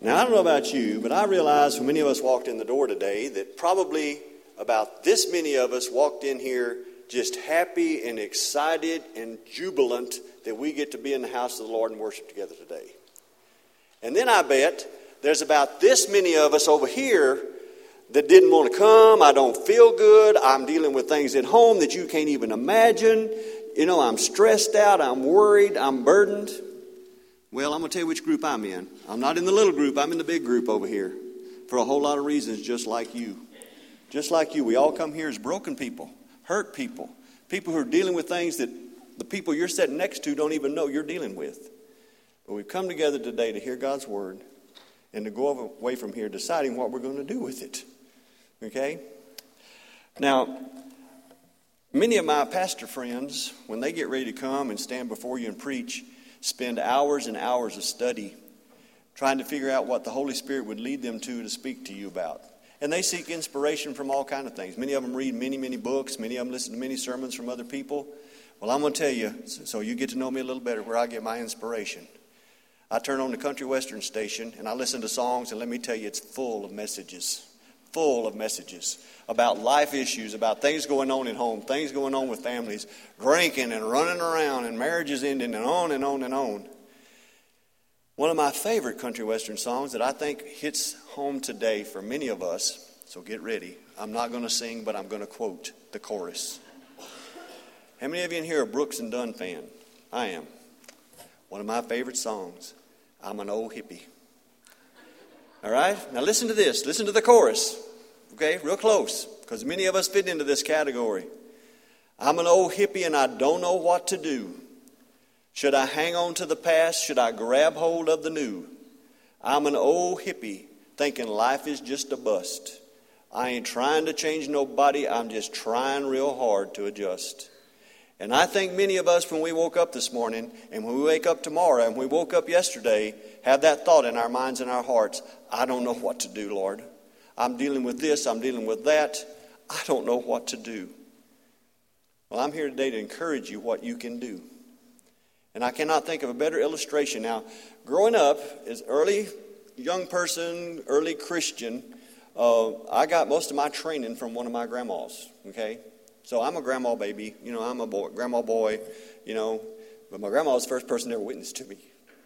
Now, I don't know about you, but I realize when many of us walked in the door today that probably about this many of us walked in here just happy and excited and jubilant that we get to be in the house of the Lord and worship together today. And then I bet there's about this many of us over here that didn't want to come. I don't feel good. I'm dealing with things at home that you can't even imagine. You know, I'm stressed out. I'm worried. I'm burdened. Well, I'm going to tell you which group I'm in. I'm not in the little group. I'm in the big group over here for a whole lot of reasons, just like you. Just like you. We all come here as broken people, hurt people, people who are dealing with things that the people you're sitting next to don't even know you're dealing with. But we've come together today to hear God's word and to go away from here deciding what we're going to do with it. Okay? Now, many of my pastor friends, when they get ready to come and stand before you and preach, spend hours and hours of study trying to figure out what the Holy Spirit would lead them to speak to you about. And they seek inspiration from all kinds of things. Many of them read many, many books. Many of them listen to many sermons from other people. Well, I'm going to tell you, so you get to know me a little better, where I get my inspiration. I turn on the country western station and I listen to songs, and let me tell you, it's full of messages about life issues, about things going on at home, things going on with families, drinking and running around and marriages ending and on and on and on. One of my favorite country western songs that I think hits home today for many of us, so get ready. I'm not going to sing, but I'm going to quote the chorus. How many of you in here are Brooks and Dunn fan? I am. One of my favorite songs, I'm an old hippie. All right? Now listen to this. Listen to the chorus. Okay? Real close. Because many of us fit into this category. I'm an old hippie and I don't know what to do. Should I hang on to the past? Should I grab hold of the new? I'm an old hippie thinking life is just a bust. I ain't trying to change nobody. I'm just trying real hard to adjust. And I think many of us, when we woke up this morning, and when we wake up tomorrow, and we woke up yesterday, have that thought in our minds and our hearts. I don't know what to do, Lord. I'm dealing with this. I'm dealing with that. I don't know what to do. Well, I'm here today to encourage you what you can do. And I cannot think of a better illustration. Now, growing up as early young person, early Christian, I got most of my training from one of my grandmas, okay? So I'm a grandma baby, you know, I'm a grandma boy, you know, but my grandma was the first person that ever witnessed to me.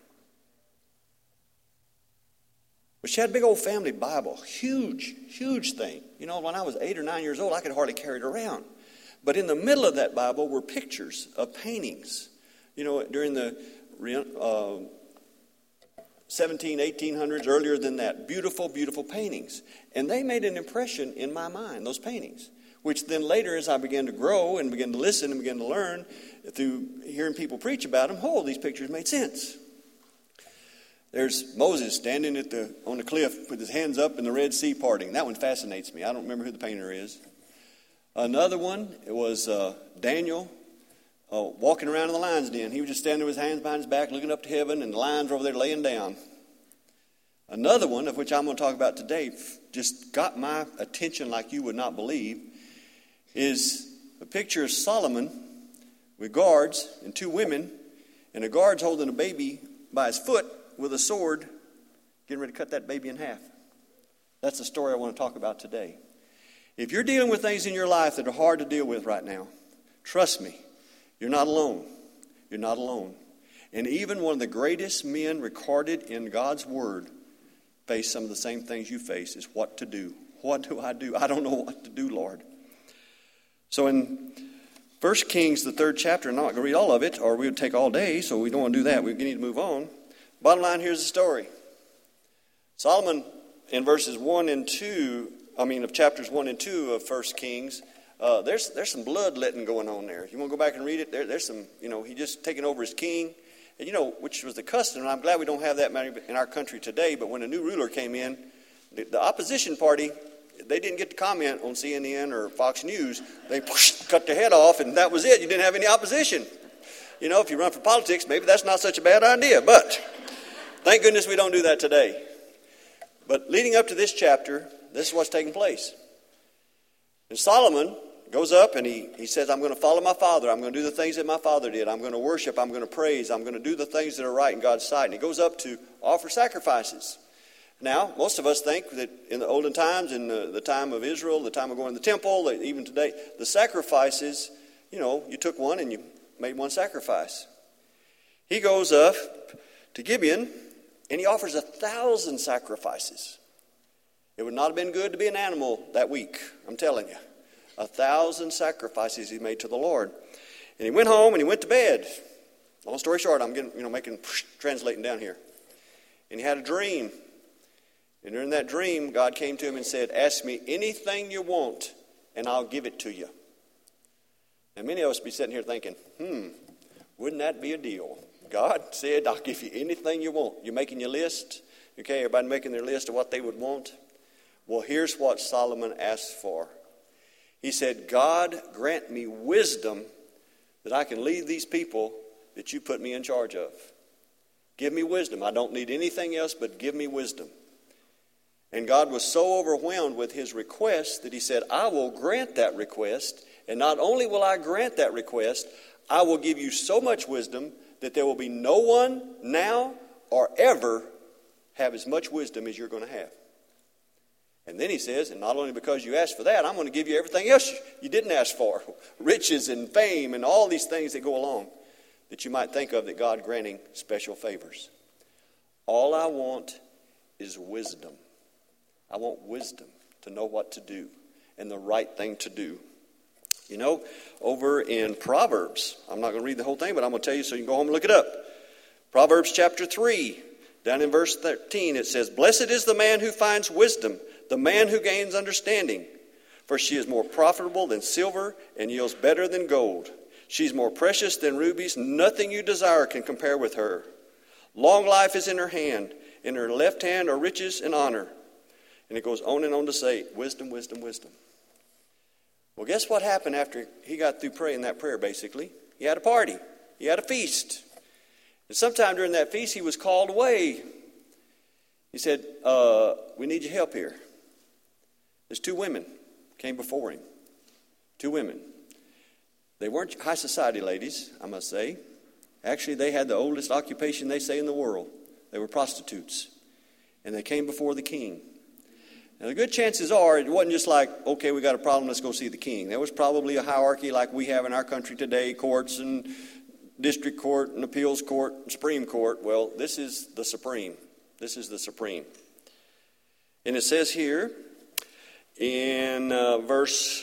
But she had a big old family Bible, huge, huge thing. You know, when I was 8 or 9 years old, I could hardly carry it around. But in the middle of that Bible were pictures of paintings, you know, during the 1800s, earlier than that. Beautiful, beautiful paintings. And they made an impression in my mind, those paintings. Which then later, as I began to grow and began to listen and began to learn through hearing people preach about them, these pictures made sense. There's Moses standing on the cliff with his hands up in the Red Sea parting. That one fascinates me. I don't remember who the painter is. Another one, it was Daniel walking around in the lion's den. He was just standing with his hands behind his back, looking up to heaven, and the lions were over there laying down. Another one, of which I'm going to talk about today, just got my attention like you would not believe, is a picture of Solomon with guards and 2 women, and a guard's holding a baby by his foot with a sword, getting ready to cut that baby in half. That's the story I want to talk about today. If you're dealing with things in your life that are hard to deal with right now, trust me, you're not alone. You're not alone. And even one of the greatest men recorded in God's Word faced some of the same things you face, is what to do. What do? I don't know what to do, Lord. So in 1 Kings, the 3rd chapter, I'm not going to read all of it, or we would take all day, so we don't want to do that. We need to move on. Bottom line, here's the story. Solomon, in of chapters 1 and 2 of 1 Kings, there's some bloodletting going on there. If you want to go back and read it, there's some, he just taking over as king. And which was the custom, and I'm glad we don't have that many in our country today, but when a new ruler came in, the opposition party, they didn't get to comment on CNN or Fox News. They cut their head off, and that was it. You didn't have any opposition. If you run for politics, maybe that's not such a bad idea. But thank goodness we don't do that today. But leading up to this chapter, this is what's taking place. And Solomon goes up and he says, I'm going to follow my father. I'm going to do the things that my father did. I'm going to worship. I'm going to praise. I'm going to do the things that are right in God's sight. And he goes up to offer sacrifices. Now, most of us think that in the olden times, in the time of Israel, the time of going to the temple, even today, the sacrifices, you took one and you made one sacrifice. He goes up to Gibeon and he offers 1,000 sacrifices. It would not have been good to be an animal that week, I'm telling you. 1,000 sacrifices he made to the Lord. And he went home and he went to bed. Long story short, I'm getting, translating down here. And he had a dream. And during that dream, God came to him and said, ask me anything you want, and I'll give it to you. And many of us be sitting here thinking, wouldn't that be a deal? God said, I'll give you anything you want. You're making your list. Okay, everybody making their list of what they would want. Well, here's what Solomon asked for. He said, God, grant me wisdom that I can lead these people that you put me in charge of. Give me wisdom. I don't need anything else, but give me wisdom. And God was so overwhelmed with his request that he said, I will grant that request. And not only will I grant that request, I will give you so much wisdom that there will be no one now or ever have as much wisdom as you're going to have. And then he says, and not only because you asked for that, I'm going to give you everything else you didn't ask for. Riches and fame and all these things that go along that you might think of that God granting special favors. All I want is wisdom. I want wisdom to know what to do and the right thing to do. Over in Proverbs, I'm not going to read the whole thing, but I'm going to tell you so you can go home and look it up. Proverbs chapter 3, down in verse 13, it says, blessed is the man who finds wisdom, the man who gains understanding. For she is more profitable than silver and yields better than gold. She's more precious than rubies. Nothing you desire can compare with her. Long life is in her hand. In her left hand are riches and honor. And it goes on and on to say, wisdom, wisdom, wisdom. Well, guess what happened after he got through praying that prayer, basically? He had a party. He had a feast. And sometime during that feast, he was called away. He said, we need your help here. There's 2 women came before him. 2 women. They weren't high society ladies, I must say. Actually, they had the oldest occupation, they say, in the world. They were prostitutes. And they came before the king. Now, the good chances are it wasn't just like, okay, we got a problem, let's go see the king. There was probably a hierarchy like we have in our country today, courts and district court and appeals court and Supreme Court. Well, this is the supreme. This is the supreme. And it says here in verse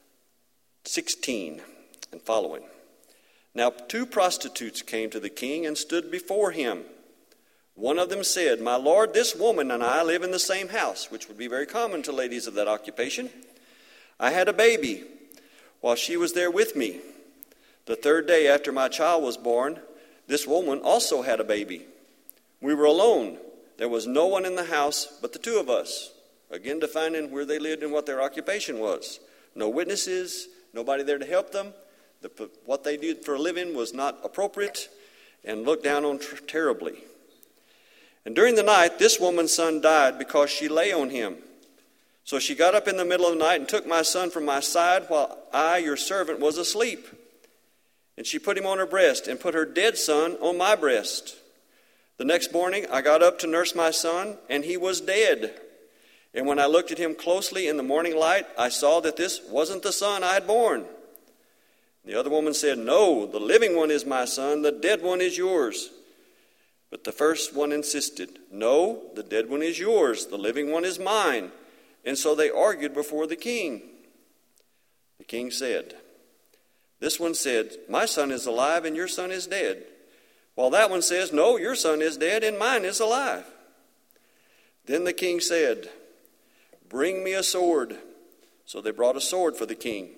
16 and following. Now 2 prostitutes came to the king and stood before him. One of them said, my lord, this woman and I live in the same house, which would be very common to ladies of that occupation. I had a baby while she was there with me. The 3rd day after my child was born, this woman also had a baby. We were alone. There was no one in the house but the 2 of us. Again, defining where they lived and what their occupation was. No witnesses, nobody there to help them. What they did for a living was not appropriate and looked down on terribly. And during the night, this woman's son died because she lay on him. So she got up in the middle of the night and took my son from my side while I, your servant, was asleep. And she put him on her breast and put her dead son on my breast. The next morning, I got up to nurse my son, and he was dead. And when I looked at him closely in the morning light, I saw that this wasn't the son I had born. The other woman said, no, the living one is my son, the dead one is yours. But the first one insisted, no, the dead one is yours, the living one is mine. And so they argued before the king. The king said, this one said, my son is alive and your son is dead. While that one says, no, your son is dead and mine is alive. Then the king said, bring me a sword. So they brought a sword for the king.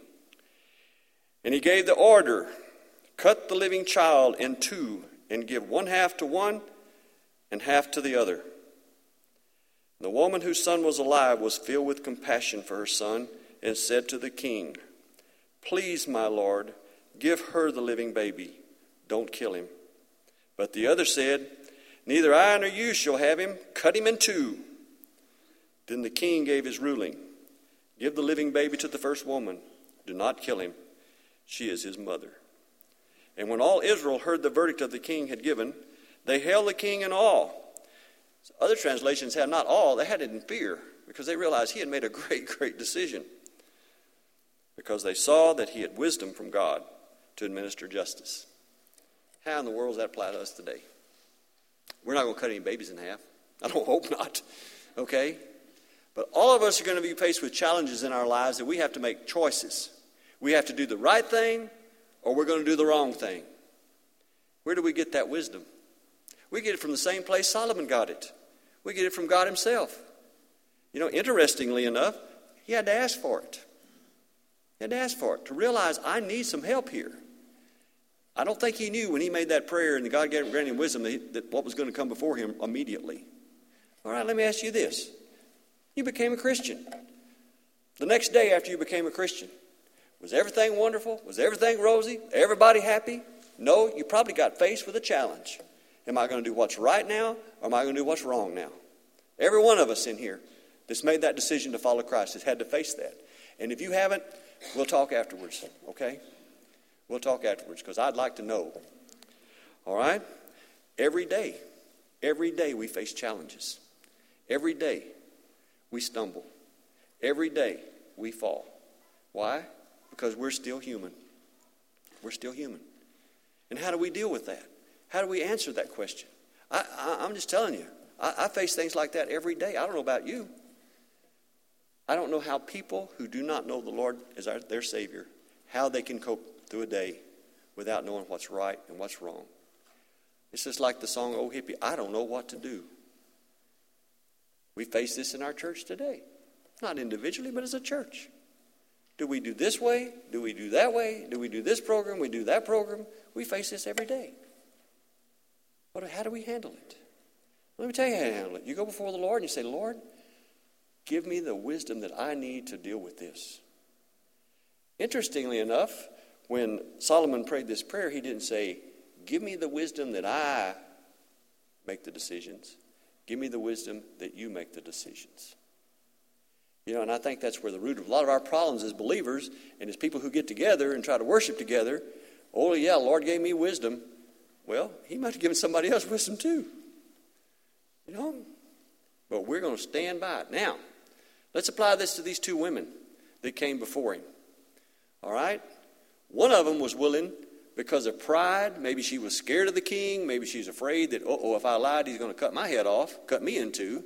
And he gave the order, cut the living child in 2 and give 1/2 to one and half to the other. The woman whose son was alive was filled with compassion for her son and said to the king, please, my lord, give her the living baby. Don't kill him. But the other said, neither I nor you shall have him. Cut him in 2. Then the king gave his ruling. Give the living baby to the first woman. Do not kill him. She is his mother. And when all Israel heard the verdict of the king had given, they held the king in awe, Other translations had not all, they had it in fear, because they realized he had made a great, great decision. Because they saw that he had wisdom from God to administer justice. How in the world does that apply to us today? We're not going to cut any babies in half. I don't hope not. Okay? But all of us are going to be faced with challenges in our lives that we have to make choices. We have to do the right thing, or we're going to do the wrong thing. Where do we get that wisdom? We get it from the same place Solomon got it. We get it from God himself. You know, interestingly enough, he had to ask for it. He had to ask for it to realize I need some help here. I don't think he knew when he made that prayer and God granted him wisdom that what was going to come before him immediately. All right, let me ask you this. You became a Christian. The next day after you became a Christian, was everything wonderful? Was everything rosy? Everybody happy? No, you probably got faced with a challenge. Am I going to do what's right now, or am I going to do what's wrong now? Every one of us in here that's made that decision to follow Christ has had to face that. And if you haven't, we'll talk afterwards, okay? We'll talk afterwards because I'd like to know. All right? Every day we face challenges. Every day we stumble. Every day we fall. Why? Because we're still human. We're still human. And how do we deal with that? How do we answer that question? I'm just telling you, I face things like that every day. I don't know about you. I don't know how people who do not know the Lord as their Savior, how they can cope through a day without knowing what's right and what's wrong. It's just like the song, "Oh Hippie," I don't know what to do. We face this in our church today. Not individually, but as a church. Do we do this way? Do we do that way? Do we do this program? We do that program? We face this every day. But how do we handle it? Let me tell you how to handle it. You go before the Lord and you say, "Lord, give me the wisdom that I need to deal with this." Interestingly enough, when Solomon prayed this prayer, he didn't say, "Give me the wisdom that I make the decisions. Give me the wisdom that you make the decisions." You know, and I think that's where the root of a lot of our problems as believers and as people who get together and try to worship together. "Oh, yeah, Lord gave me wisdom." Well, he might have given somebody else wisdom too. You know? But we're going to stand by it. Now, let's apply this to these two women that came before him. All right? One of them was willing because of pride. Maybe she was scared of the king. Maybe she's afraid that, if I lied, he's going to cut my head off, cut me in two.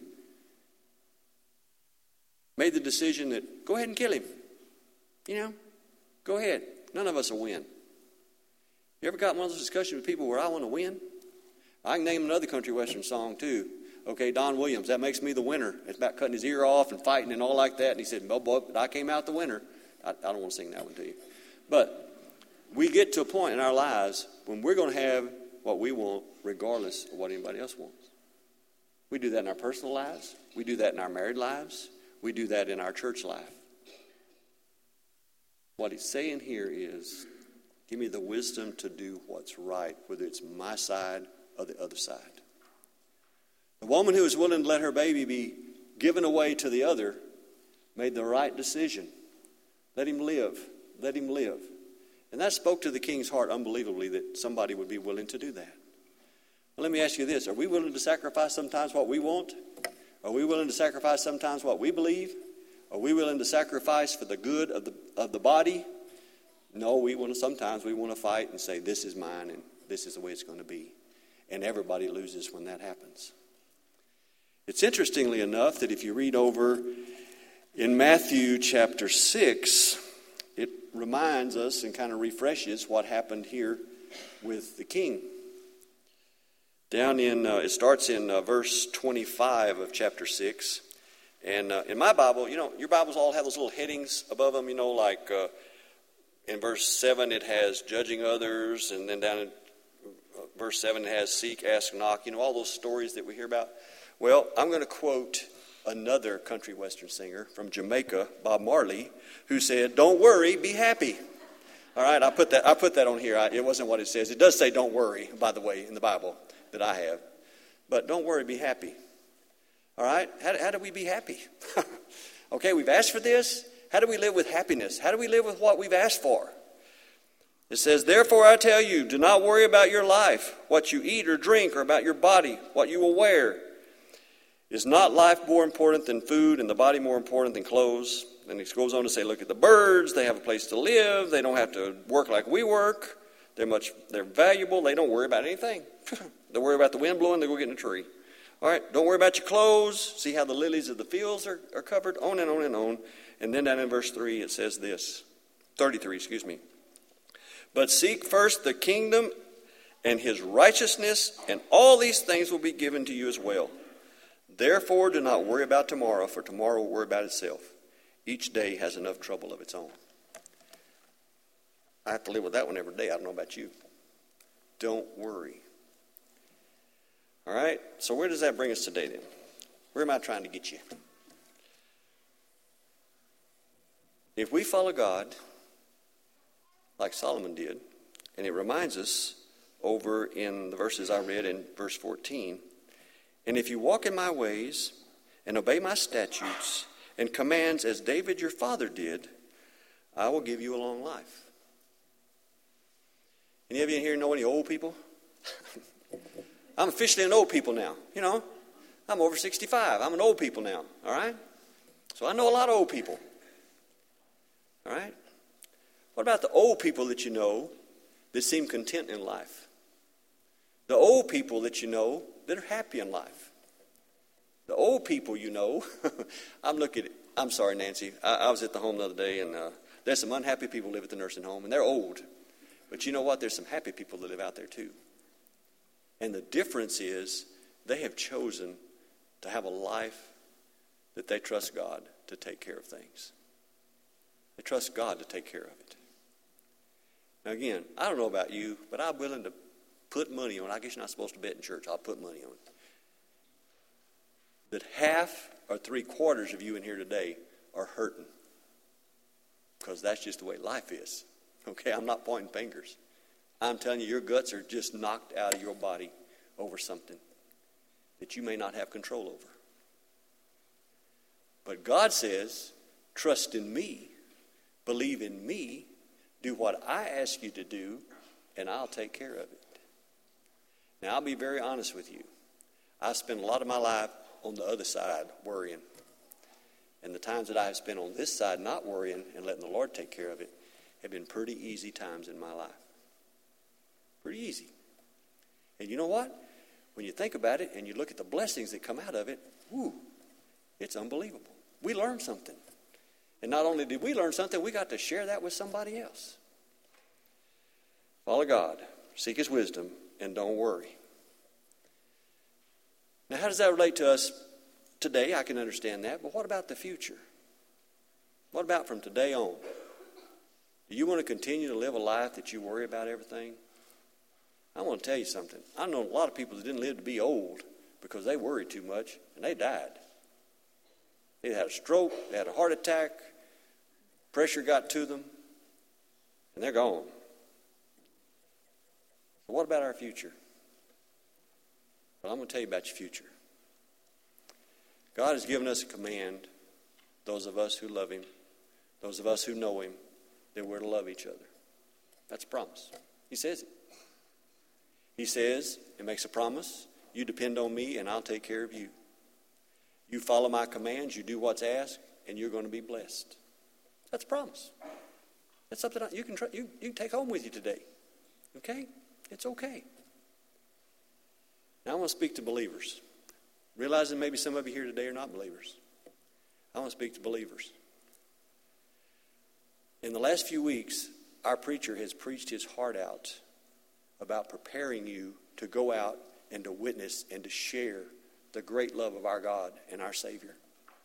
Made the decision that, go ahead and kill him. You know, go ahead. None of us will win. You ever got one of those discussions with people where I want to win? I can name another country western song too. Okay, Don Williams, that makes me the winner. It's about cutting his ear off and fighting and all like that. And he said, "Well, boy, but I came out the winner." I don't want to sing that one to you. But we get to a point in our lives when we're going to have what we want regardless of what anybody else wants. We do that in our personal lives. We do that in our married lives. We do that in our church life. What he's saying here is, give me the wisdom to do what's right, whether it's my side or the other side. The woman who was willing to let her baby be given away to the other made the right decision. Let him live. Let him live. And that spoke to the king's heart unbelievably that somebody would be willing to do that. Well, let me ask you this. Are we willing to sacrifice sometimes what we want? Are we willing to sacrifice sometimes what we believe? Are we willing to sacrifice for the good of the body? No, sometimes we want to fight and say, "This is mine and this is the way it's going to be." And everybody loses when that happens. It's interestingly enough that if you read over in Matthew chapter 6, it reminds us and kind of refreshes what happened here with the king. It starts in verse 25 of chapter 6. And in my Bible, your Bibles all have those little headings above them, like in verse 7 it has judging others, and then down in verse 7 it has seek, ask, knock, all those stories that we hear about. Well, I'm going to quote another country western singer from Jamaica, Bob Marley, who said, "Don't worry, be happy." All right, I put that on here. It wasn't what it says. It does say "don't worry," by the way, in the Bible that I have. But don't worry, be happy. All right, how do we be happy? Okay, we've asked for this. How do we live with happiness? How do we live with what we've asked for? It says, "Therefore I tell you, do not worry about your life, what you eat or drink, or about your body, what you will wear. Is not life more important than food and the body more important than clothes? Then he goes on to say, look at the birds. They have a place to live. They don't have to work like we work. They're valuable. They don't worry about anything. They worry about the wind blowing. They go get in a tree. All right, don't worry about your clothes. See how the lilies of the fields are covered? On and on and on. And then down in verse 3 it says this. 33, excuse me. But seek first the kingdom and his righteousness, and all these things will be given to you as well. Therefore, do not worry about tomorrow, for tomorrow will worry about itself. Each day has enough trouble of its own. I have to live with that one every day. I don't know about you. Don't worry. All right, so where does that bring us today then? Where am I trying to get you? If we follow God, like Solomon did, and it reminds us over in the verses I read in verse 14, and if you walk in my ways and obey my statutes and commands as David your father did, I will give you a long life. Any of you in here know any old people? I'm officially an old people now. You know, I'm over 65. I'm an old people now. All right? So I know a lot of old people. All right? What about the old people that you know that seem content in life? The old people that you know that are happy in life? The old people you know, I'm sorry, Nancy. I was at the home the other day, and there's some unhappy people who live at the nursing home, and they're old. But you know what? There's some happy people that live out there too. And the difference is they have chosen to have a life that they trust God to take care of things. They trust God to take care of it. Now again, I don't know about you, but I'm willing to put money on it. I guess you're not supposed to bet in church. I'll put money on it. That half or 3/4 of you in here today are hurting. Because that's just the way life is. Okay, I'm not pointing fingers. I'm telling you, your guts are just knocked out of your body over something that you may not have control over. But God says, trust in me, believe in me, do what I ask you to do, and I'll take care of it. Now, I'll be very honest with you. I spent a lot of my life on the other side worrying. And the times that I have spent on this side not worrying and letting the Lord take care of it have been pretty easy times in my life. Pretty easy. And you know what? When you think about it and you look at the blessings that come out of it, it's unbelievable. We learned something. And not only did we learn something, we got to share that with somebody else. Follow God, seek his wisdom, and don't worry. Now, how does that relate to us today? I can understand that, but what about the future? What about from today on? Do you want to continue to live a life that you worry about everything? I want to tell you something. I know a lot of people that didn't live to be old because they worried too much, and they died. They had a stroke, they had a heart attack, pressure got to them, and they're gone. But what about our future? Well, I'm going to tell you about your future. God has given us a command, those of us who love him, those of us who know him, that we're to love each other. That's a promise. He says it. He says, and makes a promise, you depend on me and I'll take care of you. You follow my commands, you do what's asked, and you're going to be blessed. That's a promise. That's something you can take home with you today. Okay? It's okay. Now I want to speak to believers. Realizing maybe some of you here today are not believers. I want to speak to believers. In the last few weeks, our preacher has preached his heart out about preparing you to go out and to witness and to share the great love of our God and our Savior.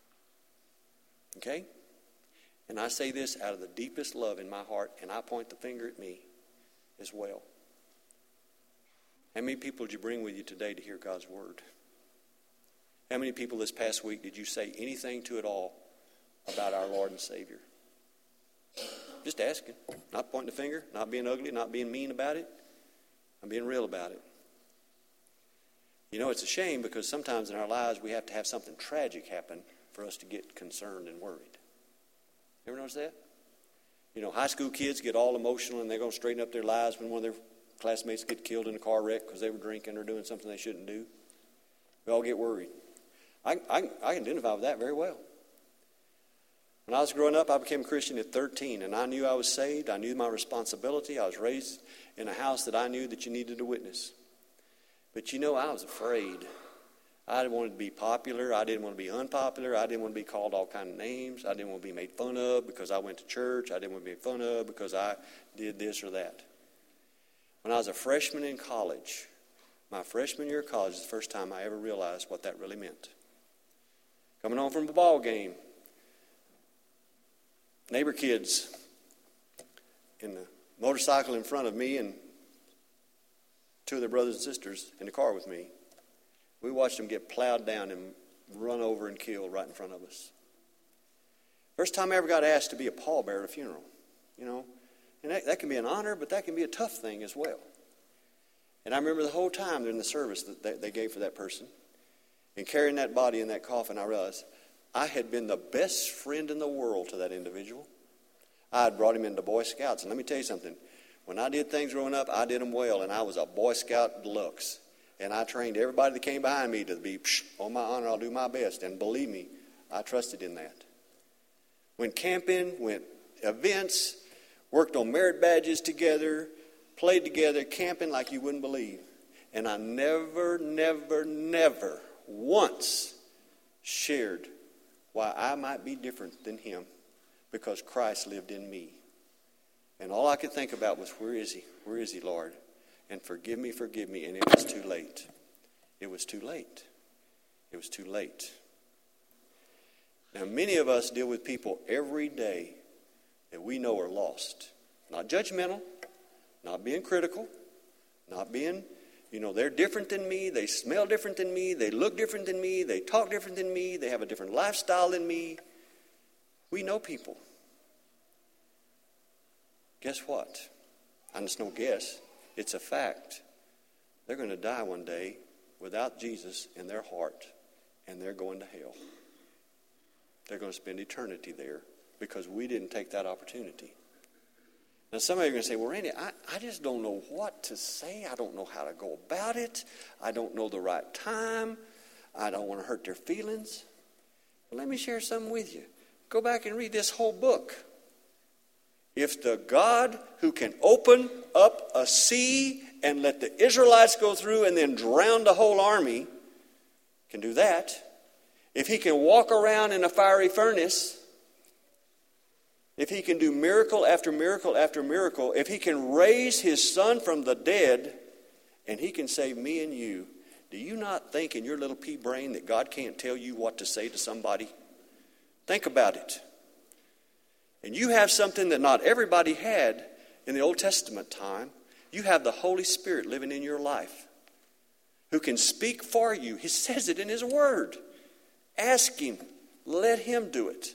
Okay? And I say this out of the deepest love in my heart, and I point the finger at me as well. How many people did you bring with you today to hear God's word? How many people this past week did you say anything to at all about our Lord and Savior? Just asking. Not pointing the finger, not being ugly, not being mean about it. I'm being real about it. You know, it's a shame because sometimes in our lives we have to have something tragic happen for us to get concerned and worried. Ever notice that? You know, high school kids get all emotional and they're going to straighten up their lives when one of their classmates get killed in a car wreck because they were drinking or doing something they shouldn't do. We all get worried. I identify with that very well. When I was growing up, I became a Christian at 13, and I knew I was saved. I knew my responsibility. I was raised in a house that I knew that you needed a witness. But I was afraid. I didn't want to be popular. I didn't want to be unpopular. I didn't want to be called all kinds of names. I didn't want to be made fun of because I went to church. I didn't want to be made fun of because I did this or that. When I was a freshman in college, my freshman year of college is the first time I ever realized what that really meant. Coming home from a ball game, neighbor kids in the motorcycle in front of me and two of their brothers and sisters in the car with me. We watched them get plowed down and run over and killed right in front of us. First time I ever got asked to be a pallbearer at a funeral, And that can be an honor, but that can be a tough thing as well. And I remember the whole time during the service that they gave for that person, and carrying that body in that coffin, I realized I had been the best friend in the world to that individual. I had brought him into Boy Scouts. And let me tell you something. When I did things growing up, I did them well, and I was a Boy Scout deluxe. And I trained everybody that came behind me to be, on my honor, I'll do my best. And believe me, I trusted in that. Went camping, went events, worked on merit badges together, played together, camping like you wouldn't believe. And I never once shared why I might be different than him because Christ lived in me. And all I could think about was, where is he? Where is he, Lord? And forgive me. And it was too late. It was too late. It was too late. Now, many of us deal with people every day that we know are lost. Not judgmental, not being critical, not being, they're different than me, they smell different than me, they look different than me, they talk different than me, they have a different lifestyle than me. We know people. Guess what? And it's no guess. It's a fact. They're going to die one day without Jesus in their heart, and they're going to hell. They're going to spend eternity there because we didn't take that opportunity. Now, some of you are going to say, well, Randy, I just don't know what to say. I don't know how to go about it. I don't know the right time. I don't want to hurt their feelings. Well, let me share something with you. Go back and read this whole book. If the God who can open up a sea and let the Israelites go through and then drown the whole army can do that, if he can walk around in a fiery furnace, if he can do miracle after miracle after miracle, if he can raise his son from the dead, and he can save me and you, do you not think in your little pea brain that God can't tell you what to say to somebody? Think about it. And you have something that not everybody had in the Old Testament time. You have the Holy Spirit living in your life who can speak for you. He says it in his word. Ask him. Let him do it.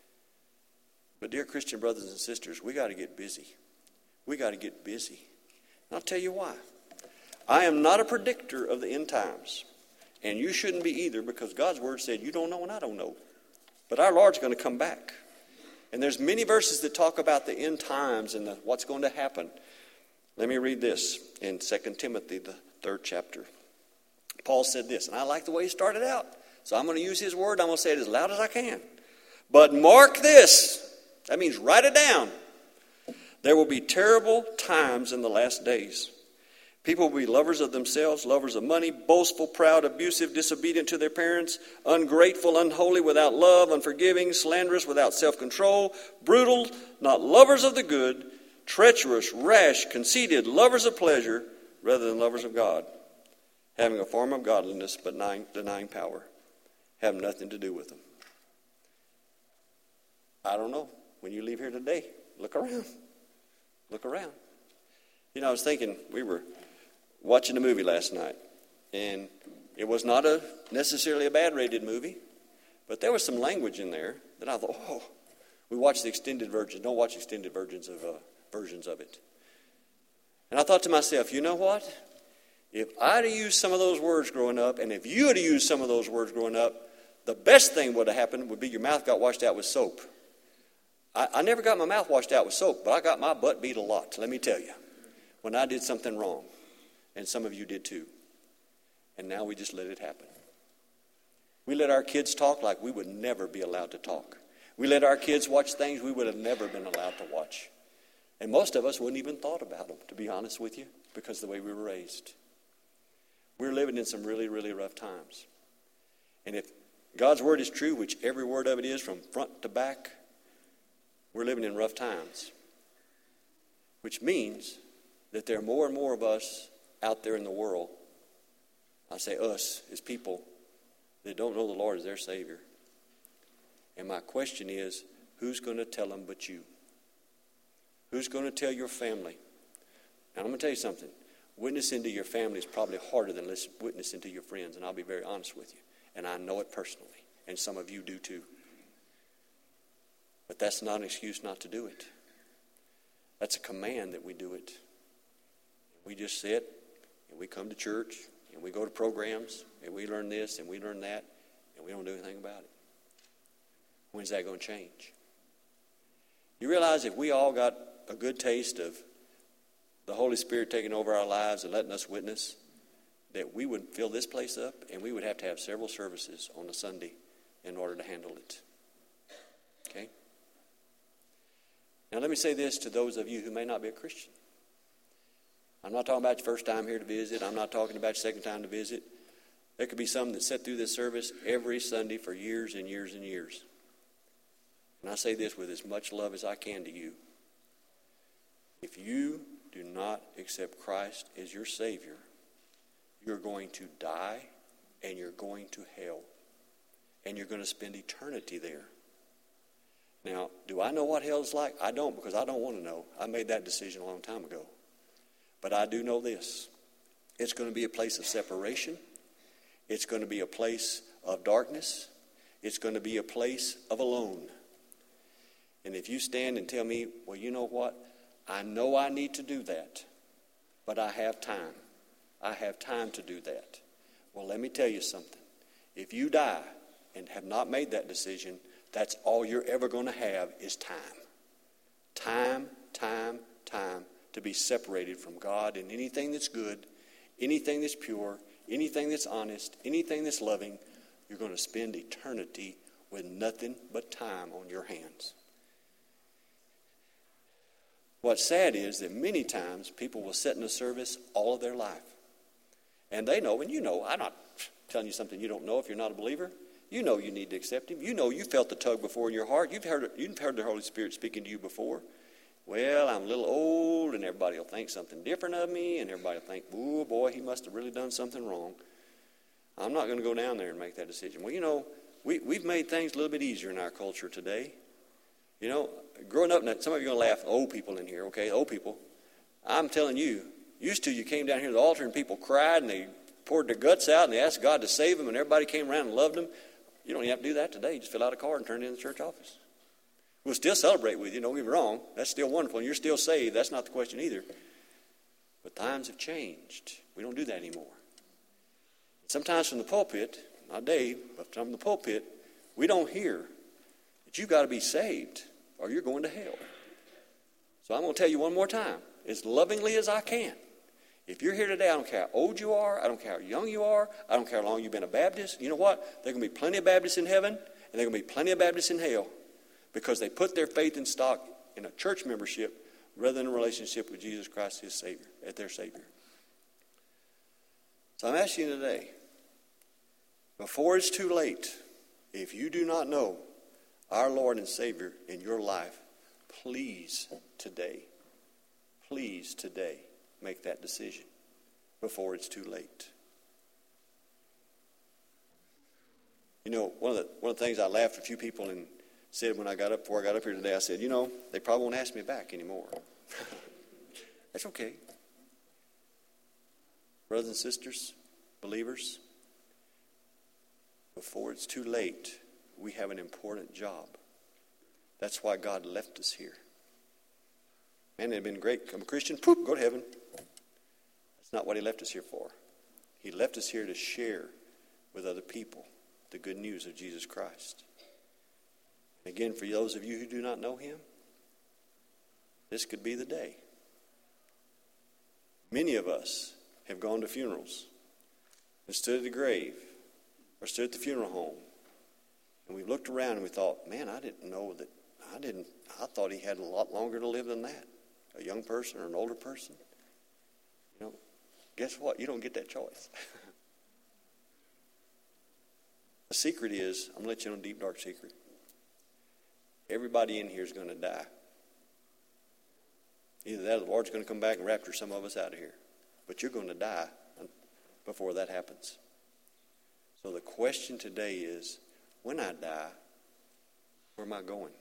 But dear Christian brothers and sisters, we got to get busy. We got to get busy. And I'll tell you why. I am not a predictor of the end times. And you shouldn't be either, because God's word said you don't know and I don't know. But our Lord's going to come back. And there's many verses that talk about the end times and what's going to happen. Let me read this in 2 Timothy, the 3rd chapter. Paul said this, and I like the way he started out. So I'm going to use his word. I'm going to say it as loud as I can. But mark this. That means write it down. There will be terrible times in the last days. People will be lovers of themselves, lovers of money, boastful, proud, abusive, disobedient to their parents, ungrateful, unholy, without love, unforgiving, slanderous, without self-control, brutal, not lovers of the good, treacherous, rash, conceited, lovers of pleasure rather than lovers of God, having a form of godliness but denying power, have nothing to do with them. I don't know. When you leave here today, look around. Look around. I was thinking, we were watching a movie last night, and it was not necessarily a bad rated movie, but there was some language in there that I thought, we watched the extended version. Don't watch extended versions of it. And I thought to myself, you know what? If I'd have used some of those words growing up, and if you had used some of those words growing up, the best thing would have happened would be your mouth got washed out with soap. I never got my mouth washed out with soap, but I got my butt beat a lot, let me tell you, when I did something wrong. And some of you did too. And now we just let it happen. We let our kids talk like we would never be allowed to talk. We let our kids watch things we would have never been allowed to watch. And most of us wouldn't even thought about them, to be honest with you, because of the way we were raised. We're living in some really, really rough times. And if God's word is true, which every word of it is from front to back, we're living in rough times. Which means that there are more and more of us out there in the world. I say us as people that don't know the Lord as their Savior. And my question is, who's going to tell them but you? Who's going to tell your family? And I'm going to tell you something. Witnessing to your family is probably harder than witnessing to your friends, and I'll be very honest with you. And I know it personally, and some of you do too. But that's not an excuse not to do it. That's a command that we do it. We just sit, and we come to church, and we go to programs, and we learn this, and we learn that, and we don't do anything about it. When's that going to change? You realize if we all got a good taste of the Holy Spirit taking over our lives and letting us witness, that we would fill this place up, and we would have to have several services on a Sunday in order to handle it. Okay? Now let me say this to those of you who may not be a Christian. I'm not talking about your first time here to visit. I'm not talking about your second time to visit. There could be some that sit through this service every Sunday for years and years and years. And I say this with as much love as I can to you. If you do not accept Christ as your Savior, you're going to die and you're going to hell. And you're going to spend eternity there. Now, do I know what hell is like? I don't, because I don't want to know. I made that decision a long time ago. But I do know this. It's going to be a place of separation. It's going to be a place of darkness. It's going to be a place of alone. And if you stand and tell me, well, you know what? I know I need to do that, but I have time. I have time to do that. Well, let me tell you something. If you die and have not made that decision, that's all you're ever going to have is time. Time to be separated from God and anything that's good, anything that's pure, anything that's honest, anything that's loving. You're going to spend eternity with nothing but time on your hands. What's sad is that many times people will sit in a service all of their life. And they know, and you know, I'm not telling you something you don't know if you're not a believer. You know you need to accept Him. You know you felt the tug before in your heart. You've heard the Holy Spirit speaking to you before. Well, I'm a little old, and everybody will think something different of me, and everybody will think, oh boy, he must have really done something wrong. I'm not going to go down there and make that decision. Well, you know, we've made things a little bit easier in our culture today. You know, growing up, some of you are going to laugh, old people in here, okay, old people. I'm telling you, used to you came down here to the altar and people cried and they poured their guts out and they asked God to save them and everybody came around and loved them. You don't even have to do that today. You just fill out a card and turn it in the church office. We'll still celebrate with you, don't get me wrong. That's still wonderful and you're still saved. That's not the question either. But times have changed. We don't do that anymore. Sometimes from the pulpit, not Dave, but from the pulpit, we don't hear that you've got to be saved or you're going to hell. So I'm going to tell you one more time, as lovingly as I can. If you're here today, I don't care how old you are, I don't care how young you are, I don't care how long you've been a Baptist. You know what? There are going to be plenty of Baptists in heaven, and there are going to be plenty of Baptists in hell because they put their faith and stock in a church membership rather than a relationship with Jesus Christ, his Savior, as their Savior. So I'm asking you today, before it's too late, if you do not know our Lord and Savior in your life, please today make that decision before it's too late. You know, one of the things I laughed at a few people and said before I got up here today, I said, you know, they probably won't ask me back anymore. That's okay. Brothers and sisters, believers, before it's too late, we have an important job. That's why God left us here. Man, it'd been great. Become a Christian, poof, go to heaven. That's not what he left us here for. He left us here to share with other people the good news of Jesus Christ. Again, for those of you who do not know him, this could be the day. Many of us have gone to funerals and stood at the grave or stood at the funeral home, and we looked around and we thought, man, I thought he had a lot longer to live than that. A young person or an older person. You know, guess what? You don't get that choice. The secret is, I'm going to let you know a deep, dark secret. Everybody in here is going to die. Either that or the Lord's going to come back and rapture some of us out of here. But you're going to die before that happens. So the question today is, when I die, where am I going?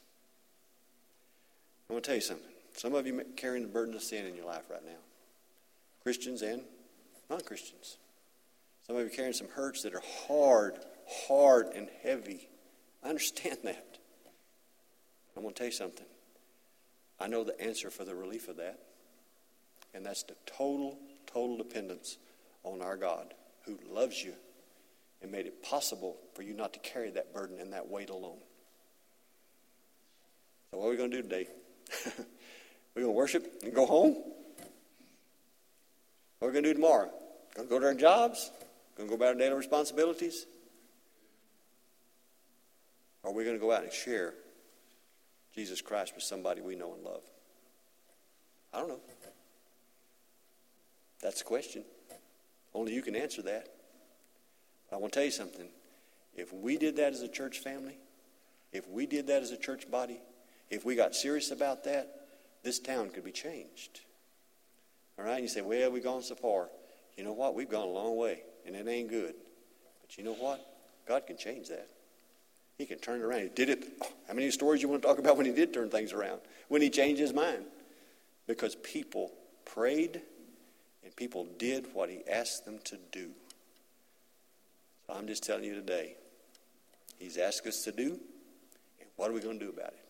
I want to tell you something. Some of you are carrying the burden of sin in your life right now. Christians and non-Christians. Some of you are carrying some hurts that are hard and heavy. I understand that. I'm going to tell you something. I know the answer for the relief of that. And that's the total dependence on our God who loves you and made it possible for you not to carry that burden and that weight alone. So what are we going to do today? We're going to worship and go home? What are we going to do tomorrow? Going to go to our jobs? Going to go about our daily responsibilities? Or are we going to go out and share Jesus Christ with somebody we know and love? I don't know. That's the question. Only you can answer that. I want to tell you something. If we did that as a church family, if we did that as a church body, if we got serious about that, this town could be changed. All right? And you say, well, we've gone so far. You know what? We've gone a long way, and it ain't good. But you know what? God can change that. He can turn it around. He did it. How many stories you want to talk about when he did turn things around? When he changed his mind. Because people prayed and people did what he asked them to do. So I'm just telling you today, he's asked us to do, and what are we going to do about it?